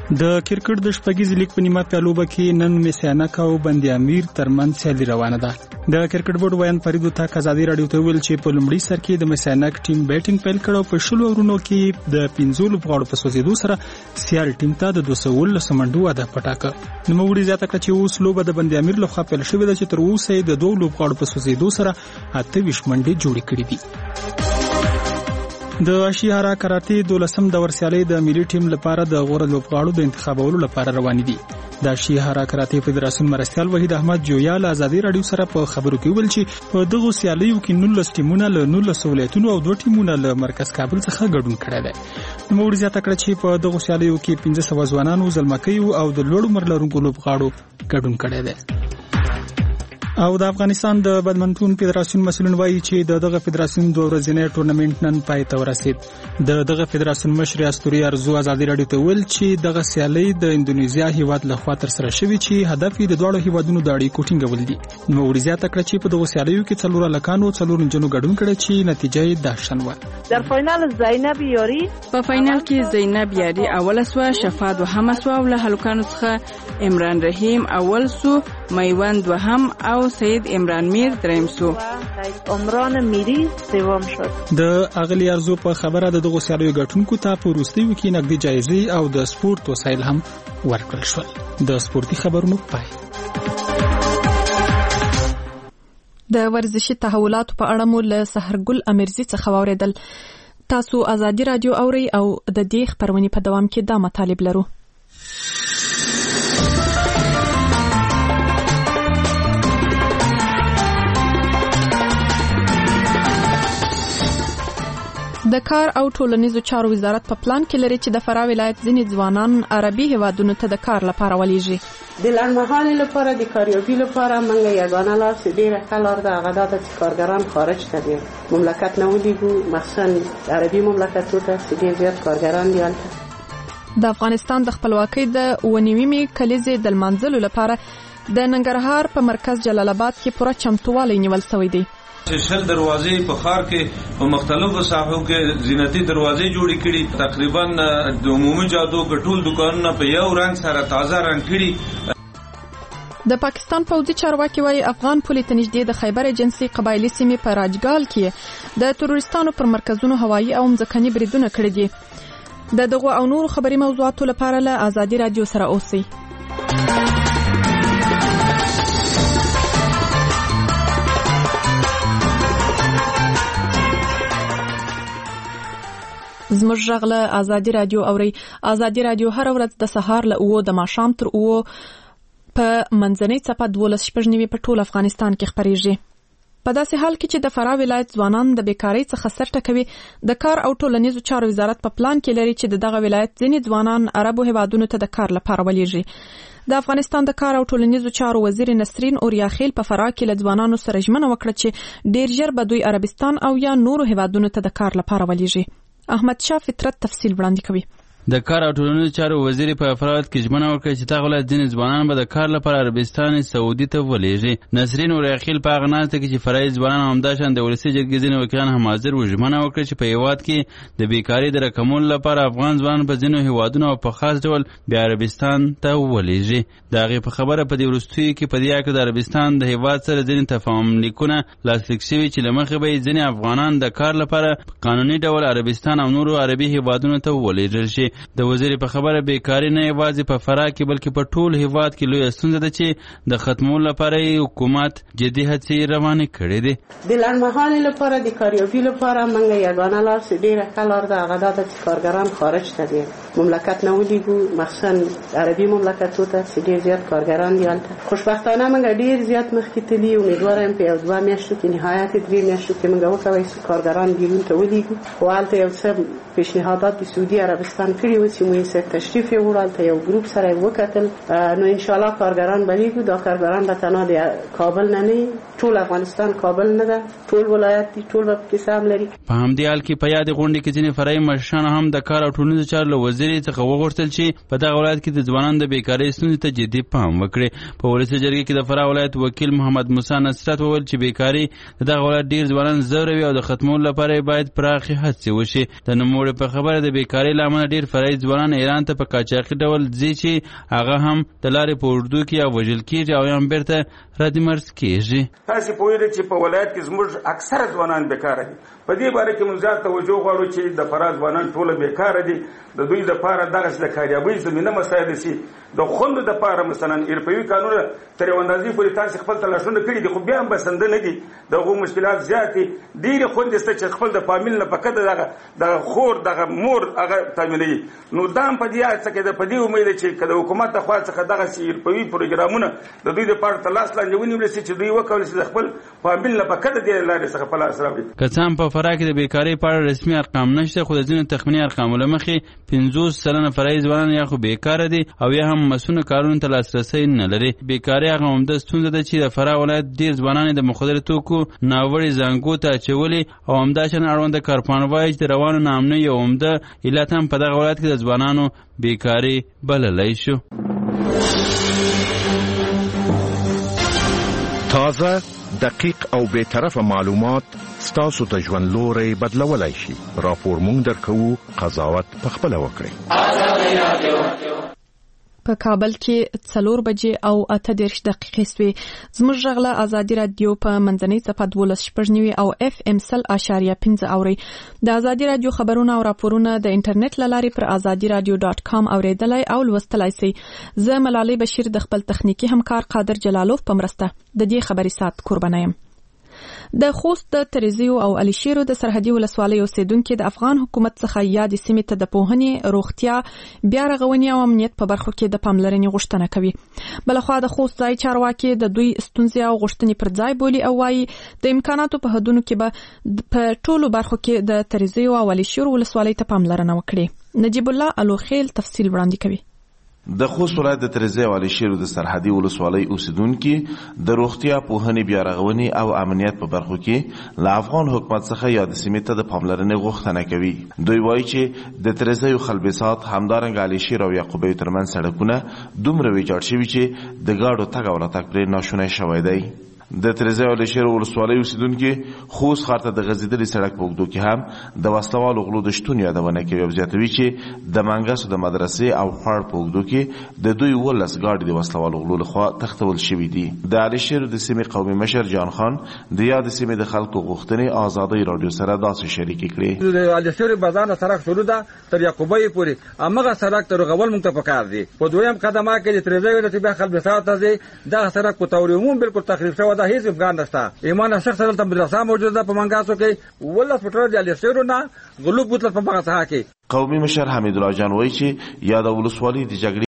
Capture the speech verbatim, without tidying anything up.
د کرکټ د شپږیز لیګ په نیمه پیالوبه کې نن میسیانک او بندي امیر ترمنځ سیالي روانه ده. د کرکټ بورډ ویان فرید الطاق ازادي رادیو ته ویل چې په لومړي سر کې د میسیانک ټیم بیټینګ پیل کړ او په شلو اورونو کې د پنځو لوبغاړو په سوځېدو سره سیال ټیم ته د دوه سوه اوولس منډو واده پټاکه. نوموړي زیاته کړه چې اوس لوبه د بندي امیر لخوا پیل شوې ده چې تر اوسه د دوه لوبغاړو په سوځېدو سره اته ویشت منډې جوړې کړې دي. د اشیهارا کراټي دولسم دور سیالي د ملي ټیم لپاره د غوره لوبغاړو د انتخابولو لپاره روان دي. د اشیهارا کراټي فدراسیون مرستیال وحید احمد جویال ازادي رادیو سره په خبرو کې ویل چې په دغه سیالیو کې نولس ټیمونه له نولس ولایتونو او دوه ټیمونه له مرکز کابل څخه ګډون کړی دی. نوموړي زیاته کړه چې په دغه سیالیو کې پنځه سوه ځوانانو زلمکیو او د لوړ عمر لرونکو لوبغاړو ګډون کړی دی. او د افغانستان د بدمنټون فدراسیون مسؤلین وایي چې د دغه فدراسیون دوه ورځنی ټورنمنت نن پای ته ورسید. د دغه فدراسیون مشر استوري ارزو ازادي رادیو ته ویل چې دغه سیالي د اندونیزیا هیواد لخوا تر سره شوې چې هدف یې د دواړو هیوادونو د اړیکو ټینګول دي. نوموړي زیاته کړه چې په دغه سیالیو کې څلور هلکانو څلور نجونو ګډون کړی چې نتیجه یې داشن وه. در فاینال زینب یاری په فاینال کې زینب یاری اوله سوه، شفا دوهمه سوه او له هلکانو څخه عمران رحیم اول سو، میوند دوهم او سید عمران میر دریم سو. عمران میری سوم شد. د اغلی ارزو په خبره د دغه سیالیو ګټونکو ته په وروستیو کې نقدي جایزې او د سپورت وسایل هم ورکړل شول. د سپورتي خبرونو پای. د ورزشي تحولاتو په اړه مو له سحرګل امیرزي څخه واوریدل. تاسو ازادي رادیو اورئ او د دې خبرونې په دوام کې دا مطالب لرو. د کار او ټولنیزو چارو وزارت په پلان کې لري چې د فراه ولایت ځینې ځوانان عربي هیوادونو ته د کار لپاره ولېږي. د لنډمهالې لپاره د کاریابي لپاره موږ یگانه لار چې ډېره ښه لار ده هغه دا ده چې کارګران خارج ته دي مملکت نه ولیږو، مخصوصا عربي مملکتونو ته چې ډېر زیات کارګران دي هلته. د افغانستان د خپلواکۍ د اوه نیمې کلیزې د لمانځلو لپاره د ننګرهار په مرکز جلال آباد کې پوره چمتووالی نیول شوی دی. شل دروازې په ښار کې په مختلفو ساحو کې زینتي دروازې جوړې کړي. تقریبا د عمومي جادو ټول دکانونه په یو رنګ سره تازه رنګ کړي. د پاکستان پوځي چارواکي وايي افغان پولې ته نږدې د خیبر ایجنسي قبایلي سیمې په راجګال کې د تروریستانو پر مرکزونو هوایي او ځمکني بریدونه کړي دي. د دغه او نورو خبري موضوعاتو لپاره له ازادي رادیو سره اوسئ. زموږ غږ له ازادي رادیو اورئ. ازادي رادیو هر ورځ د سهار له اوه د ماښام تر اوه په منځنۍ څپه دولس شپږ نوي په ټول افغانستان کې خپریږي. په داسې حال کې چې د فراه ولایت ځوانان د بیکارۍ څخه سر ټکوي، د کار او ټولنیزو چارو وزارت په پلان کې لري چې د دغه ولایت ځینې ځوانان عربو هیوادونو ته د کار لپاره ولېږي. د افغانستان د کار او ټولنیزو چارو وزیر نسرین اوریاخیل په فراه کې له ځوانانو سره ژمنه وکړه چې ډیر ژر به دوی عربستان او یا نورو هیوادونو ته د کار لپاره ولېږي. احمد شاه فطرت تفصیل وړاندې کوي. د کار او ټولنیزو چارو وزیر په افراد کې ژمنه وکړه چې دغه ولایت ځینې ځوانان به د کار لپاره عربستان سعودي ته ولېږي. نسرین اوریاخیل په هغه ناسته کې چې فرایي ځوانان همداشان د ولسي جرګې ځینې وکیلان هم حاضر وو ژمنه وکړه چې په هېواد کې د بیکارۍ د راکمولو لپاره افغان ځوانان په ځینو هېوادونو او په خاص ډول بیا عربستان ته ولېږي. د هغې په خبره په دې وروستیو کې په دې اړه د عربستان د هېواد سره ځینې تفاهم لیکونه لاسلیک شوي چې له مخې به یې ځینې افغانان د کار لپاره قانوني ډول عربستان او نورو عربي هېوادونو ته ولېږل شي. د وزیر په خبره بیکاری نه یوازې په فراه کې بلکې په ټول هېواد کې لویه ستونزه ده چې د ختمولو لپاره یې حکومت جدي هڅې روانې کړې دي. د لنډمهالې لپاره د کاریابي لپاره موږ یګانه لار چې ډېره ښه لار ده هغه دا ده چې کارګران خارج ته دي مملکت نه ولیږو، مخصوصا عربي مملکتونو ته چې ډېر زیات کارګران دي هلته. خوشبختانه موږ ډېر زیات مخکې تللي، امیدواره یم په یو دوه میاشتو کې نهایت درې میاشتو کې موږ وکولی چې کارګران بیرون ته ولیږو. خو هلته یو څه پیشنهادات د سعودي عربستان کړي وو چې موږ سره تشریف یې وړل ته یو ګروپ سره یې وکتل. نو ان شاء الله کارګران بلیږو. دا کارګران به تنها د کابل نه نه، ټول افغانستان کابل نه ده، ټول ولایت دي، ټول به پکې سهم لري. په همدې حال کې په یادې غونډې کې ځینې فرعي مشران هم د کار او ټولنیزو چارو له وزیر څخه وغوښتل چې په دغه ولایت کې د ځوانانو د بیکارۍ ستونزې ته جدي پام وکړي. په ولسي جرګې کې د فراه ولایت وکیل محمد موسی نصرت وویل چې بیکاري د دغه ولایت ډېر ځوانان ځوروي او د ختمولو لپاره باید پراخې هڅې وشي. د نوموړي په خبره د بیکارۍ له امله ډېر فرعي ځوانان ایران ته په قاچاقي ډول ځي چې هغه هم د لارې په اردو کې یا وژل کېږي او یا هم بیرته رادمرز کېږي. تاسې پوهېږئ چې په ولایت کې زموږ اکثره ځوانان بیکاره دي. په دې باره کې موږ زیات توجه غواړو چې د فراه ځوانان ټوله بیکاره دي. د دوی دپاره دغسې د کاریابۍ زمینه مساعده شي. د خوندو دپاره مثلا حرفوي کارونه تر یو اندازې پورې تاسې خپل تلاشونه کړي دي، خو بیا هم بسنده نه دي. د هغو مشکلات زیات دي. ډېرې خوندې شته چې خپل د فامیل نه فقط دغه دغه خور دغه مور هغه تامینوي. نو دا هم په دې هڅه کې ده، په دې امید ده چې که د حکومت د خوا څخه دغسې حرفوي پروګرامونه د دوی دپاره تر لاس لاندې ونیول شي چې دوی وکولی شي د خپل فامیل نه فقط د دې لارې څخه په لاس راوړي. که څه هم په فراه کې د بیکارۍ په اړه رسمي ارقام نشته، خو د ځینو تخمیني ارقامو له مخې پنځوس سلنه فرعي ځوانان یا خو بیکاره دي او یا هم مسؤلو کارونو ته لاسرسی نه لري. بیکاري هغه عمده ستونزه ده چې د فراه ولایت ډېر ځوانان د مخدره توکو ناوړي زنګو ته اچولي او همداشان اړونده کارپانو وایي چې د روانو ناامنۍ یو عمده علت هم په دغه ولایت کې د ځوانانو بیکاري بللی شو. تازه، دقیق او بی‌طرفه معلومات ستاسو ته ژوند لوری بدلولی شي. راپور مونږ درکوو، قضاوت پخپله وکړئ. په کابل کې څلور بجې او اته دېرش دقیقې سوې. زموږ غږ له ازادي رادیو په منځنۍ څپه دولس شپږ نوي او اف ام سل اشاریه پنځه اورئ. د ازادي رادیو خبرونه او راپورونه د انټرنیټ له لارې پر ازادي رادیو ډاټ کام اورېدلی او لوستلی سئ. زه ملالۍ بشیر د خپل تخنیکي همکار قادر جلالوف په مرسته د دې خبري سات قربانه یم. د خوست د تریزیو او علیشیرو د سرحدي ولسوالۍ اوسیدونکو د افغان حکومت څخه یادې سیمې ته د پوهنې، روغتیا، بیا رغونې او امنیت په برخو کې د پاملرنې غوښتنه کوي. بلخوا د خوست ځای چارواکي د دوی ستونزې او غوښتنې پر ځای بولي او وایي د امکاناتو په حدونو کې به په ټولو برخو کې د تریزیو او علیشیرو ولسوالۍ ته پاملرنه وکړي. نجیب الله الوخیل تفصیل وړاندې کوي. د خوست ولایت د تریزیو او علیشیرو د سرحدي ولسوالۍ اوسیدونکي د روغتیا، پوهنې، بیا رغونې او امنیت په برخو کې له افغان حکومت څخه یادې سیمې ته د پاملرنې غوښتنه کوي. دوی وایي چې د تریزیو خلبسات، همدارنګه علیشیر او یعقوبیو ترمنځ سړکونه دومره ویجاړ شوي چې د ګاډو تګ او راتګ پرې ناشونی شوی دی. د تریزیو او علیشیر ولسوالۍ اوسیدونکي خوست ښار ته د غځېدلي سړک په اوږدو کې هم د وسلوالو غلو د شتون یادونه کوي او زیاتوي چې د منګسو د مدرسې او خوړ په اوږدو کې د دوی ولس ګاډي د وسلوالو غلو لخوا تښتول شوي دي. د علیشیر د سیمې قومي مشر جان خان د یادې سیمې د خلکو غوښتنې ازادۍ راډیو سره داسې شریکې کړې. د علیشیر بازار نه سړک شروع ده تر یعقوبیو پورې، همغه سړک تر رغول موږ ته پکار دی. په دویم قدمه کې د تریزیو نه چې بیا خلبسات ته ځي، دغه سړک په طور عموم بالکل تخریب شوی ده، هیڅ امکان نشته. ایمان شخص دلته مدرسه موجوده ده په منګاسو کې، ولس پټرول د علیشیرو نه غلو بوتل په هغه ځای کې. قومي مشر حمید الله جان وایي چې یاد ولسوالۍ د جګړې